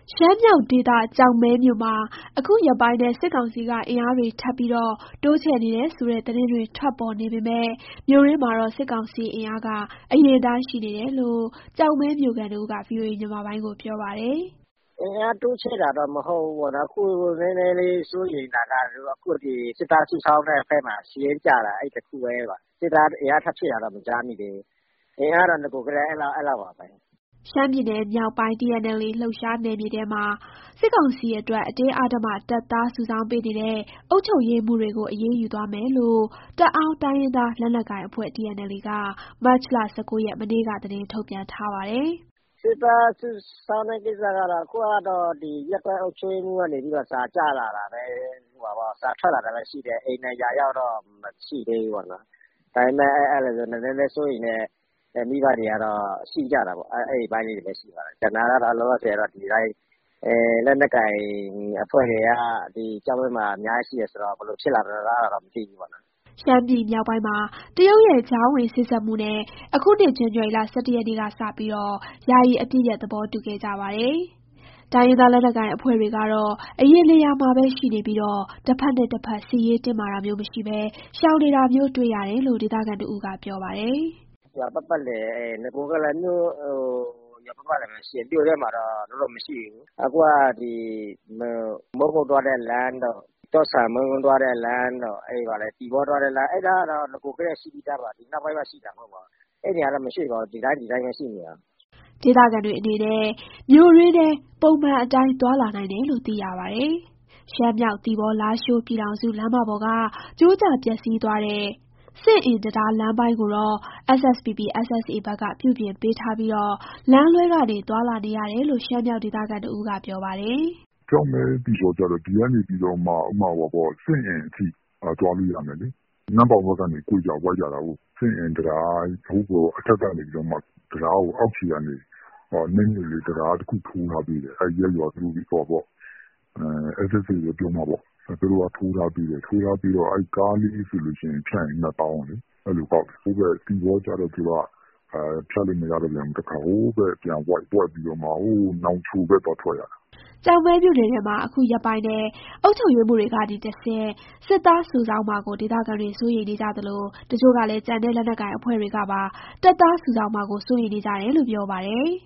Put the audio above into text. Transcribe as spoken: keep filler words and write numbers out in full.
ရှမ်းမြောက်ဒေသကျောက်မဲမြို့မှာအခုရက်ပိုင်းထဲစစ်ကောင်စီကအင်အားတွေထပ်ပြီးတိုးချဲ့နေတယ်ဆိုတဲ့သတင်းတွေထွက်ပေါ်နေပေမဲ့မြို့တွင်းမှာတော့စစ်ကောင်စီအင်အားကအရင်အတိုင်းရှိနေတယ်လို့ကျောက်မဲမြို့ခံတစ်ဦးက ဗွီအိုအေမြန်မာပိုင်းကိုပြောပါတယ်။ "အင်အားတိုးချဲ့တာတော့မဟုတ်ဘူးပေါ့နော်။အခုနည်းနည်းလေးစိုးရိမ်တာကအခုဒီစစ်သားစုဆောင်းတဲ့ဘက်မှာစစ်ရေးပြတာအဲ့တခုပဲပါ။စစ်သားအင်အားထပ်ဖြည့်တာတော့မကြားမိသေးဘူး။အင်အားတော့နဂိုကတည်းကအဲ့လောက်အဲ့လောက်ပါပဲ။ " ရှမ်းပြည်နယ်မြောက်ပိုင်း တီအန်အယ်လ်အေ လှုပ်ရှားနယ်မြေထဲမှာစစ်ကောင်စီအတွက်အတင်းအဓမ္မတပ်သားစုဆောင်းပေးနေတဲ့အုပ်ချုပ်ရေးမှူးတွေကိုအရေးယူသွားမယ်လို့တအာင်းတိုင်းရင်းသားလက်နက်ကိုင်အဖွဲ့ တီအန်အယ်လ်အေ က မတ်လ ၁၉ ရက် မနေ့က သတင်းထုတ်ပြန်ထားပါတယ်။ "စစ်သားစုဆောင်းတဲ့ကိစ္စကတော့အခုကတော့ဒီရပ်ကွက်အုပ်ချုပ်ရေးမှူးကနေပြီးတော့စာကြားလာတာပဲစာထွက်လာတာပဲရှိတယ်။အိမ်တိုင်ယာရောက်တော့မရှိသေးဘူးပေါ့နော်။ဒါပေမဲ့အဲ့လိုနည်းနည်းစိုးရိမ်တဲ့မိဘတွေကတော့ရှိကြတာပေါ့။အဲ့ဒီအပိုင်းလေးတွေပဲရှိပါတယ်။ကျန်တာကတော့လောလောဆယ်တော့ဒီတိုင်းလက်နက်ကိုင်အဖွဲ့တွေကဒီကျောက်မဲမှာအများကြီးရှိတယ်ဆိုတော့ဘယ်လိုဖြစ်လာမလဲတော့မသိဘူးပေါ့နော်။ " ရှမ်းပြည်မြောက်ပိုင်းမှာတရုတ်ရဲ့ကြားဝင်စေ့စပ်မှုနဲ့အခုနှစ် ဇန်နဝါရီလ ၁၁ ရက်နေ့ကစပြီးယာယီအပစ်ရပ်သဘောတူခဲ့ကြပါတယ်။ တိုင်းရင်းသားလက်နက်ကိုင်အဖွဲ့တွေကတော့အရင်နေရာမှာပဲရှိနေပြီးတဘက်နဲ့တဘက်စစ်ရေးတင်းမာတာမျိုးမရှိဘဲရှောင်နေတာမျိုးတွေ့ရတယ်လို့ဒေသခံတစ်ဦးကပြောပါတယ်။ "ရွာပတ်ပတ်လည်နဂိုကလည်းမြို့ရွာပတ်ပတ်လည်မှာရှိတယ်။မြို့ထဲမှာတော့လုံးလုံးမရှိဘူး။အခုကဒီမုံးကိုသွားတဲ့လမ်းတော့တော့ဆန်မွန်းသွားတဲ့လမ်းတော့အဲ့ပါလေသီပေါသွားတဲ့လမ်းအဲ့ဒါကတော့နဂိုကတည်းကရှိပြီးသားပါ။ဒီနောက်ပိုင်းမှရှိတာမဟုတ်ပါဘူး။အဲ့နေရာတော့မရှိပါဘူး။ဒီတိုင်းဒီတိုင်းပဲရှိနေတာ။ " ဒေသခံတွေအနေနဲ့မြို့တွင်းထဲပုံမှန်အတိုင်းသွားလာနိုင်တယ်လို့သိရပါတယ်။ ရှမ်းမြောက်သီပေါ-လားရှိုးပြည်ထောင်စုလမ်းမပေါ်ကကျိုးကျပျက်စီးသွားတဲ့စဉ့်အင်တံတားလမ်းပိုင်းကိုတော့ အက်စ် အက်စ် ပီ ပီ အက်စ် အက်စ် အေ ဘက်ကပြုပြင်ပေးထားပြီးလမ်းလွှဲကနေသွားလာနေရတယ်လို့ရှမ်းမြောက်ဒေသခံတစ်ဦးကပြောပါတယ်။ "ကျောက်မဲ-သီပေါကျတော့ဒီကနေပြီးတော့မှဥပမာပေါ့စဉ့်အင်အထိသွားလို့ရမယ်လေ။နမ့်ပေါင်ဘက်ကနေကွေ့ကြဝိုက်ကြတာကို။စဉ့်အင်တံတားအထက်ကနေပြီးတော့မှတံတားကိုအောက်ခြေကနေနိမ့်နိမ့်လေးတံတားတစ်ခုထိုးထားပေးတယ်။အဲ့ရပ်ရွာသူတို့ဟိုပေါ့ အက်စ် အက်စ် အေ ပဲပြောမှာပေါ့။သူတို့ကထိုးထားပေးတယ်ထိုးထားပြီးတော့အဲ့ကားလေးဆိုလို့ရှိရင်ဖြတ်ရင်နှစ်သောင်းလေအဲ့လိုကောက်တယ်။ဟိုဘက်သီပေါကျတော့သူကဖြတ်လို့မရတော့ပြန်ဘူးတခါဟိုးဘက်ပြန်ဝိုက်ဝိုက်ပြီးတော့မှဟိုးနောင်ချိုဘက်သွားထွက်ရတယ်။ " ကျောက်မဲမြို့နယ်ထဲမှာအခုရက်ပိုင်းထဲအုပ်ချုပ်ရေးမှူးတွေကနေတဆင့်စစ်သားစုဆောင်းမှာကိုဒေသခံတွေစိုးရိမ်နေကြသလိုတချို့ကလည်းကျန်တဲ့လက်နက်ကိုင်အဖွဲ့တွေကပါတပ်သားစုဆောင်းမှာကိုစိုးရိမ်နေကြတယ်လို့ပြောပါတယ်